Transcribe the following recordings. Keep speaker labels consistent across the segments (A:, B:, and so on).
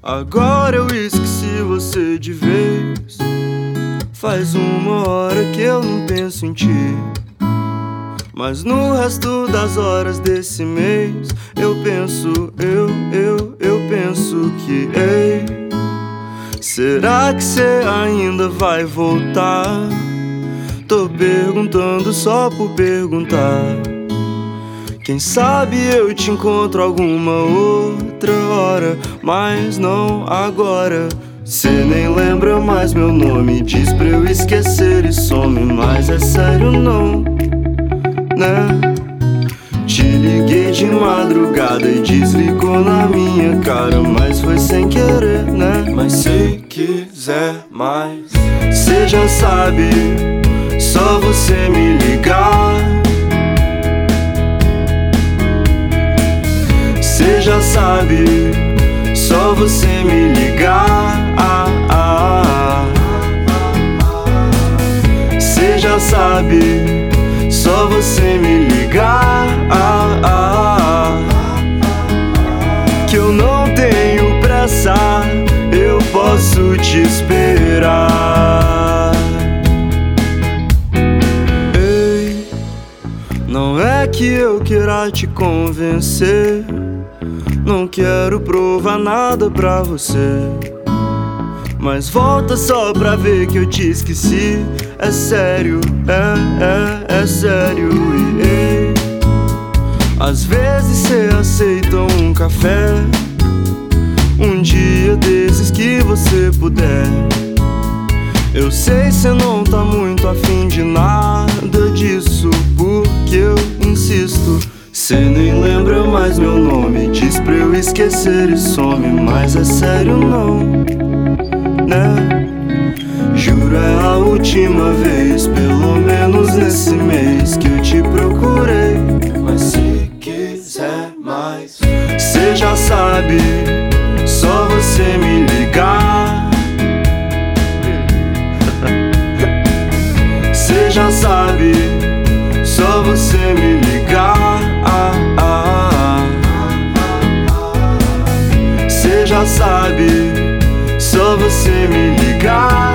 A: Agora eu esqueci você de vez. Faz 1 hora que eu não penso em ti, mas no resto das horas desse mês eu penso, eu penso que, ei, será que cê ainda vai voltar? Tô perguntando só por perguntar. Quem sabe eu te encontro alguma outra hora, mas não agora. Cê nem lembra mais meu nome, diz pra eu esquecer e some, mas é sério não, né? Te liguei de madrugada e desligou na minha cara, mas foi sem querer, né? Mas se quiser mais, cê já sabe, só você me ligar. Cê já sabe, só você me ligar. Cê já sabe, só você me ligar. Que eu não tenho pressa, eu posso te esperar. Ei, não é que eu queira te convencer, não quero provar nada pra você, mas volta só pra ver que eu te esqueci. É sério, é sério. E às vezes cê aceita um café, um dia desses que você puder. Eu sei cê não tá muito afim de nada disso, porque eu insisto. Cê nem lembra mais meu nome, diz pra eu esquecer e some, mas é sério não, né? Juro é a última vez, pelo menos nesse mês, que eu te procurei. Mas se quiser mais, cê já sabe, só você me ligar. Cê já sabe, só você me ligar. Cê já sabe, só você me ligar.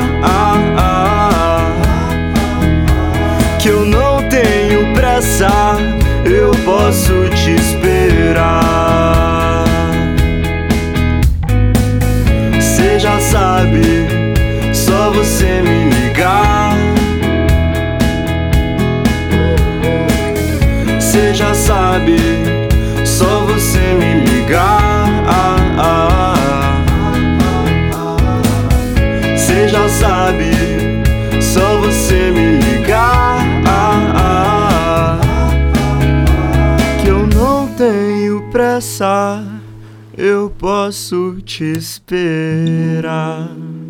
A: Que eu não tenho pressa, eu posso te esperar. Cê já sabe, só você me ligar. Cê já sabe, só você me ligar. Cê já sabe, só você me ligar. Que eu não tenho pressa, eu posso te esperar.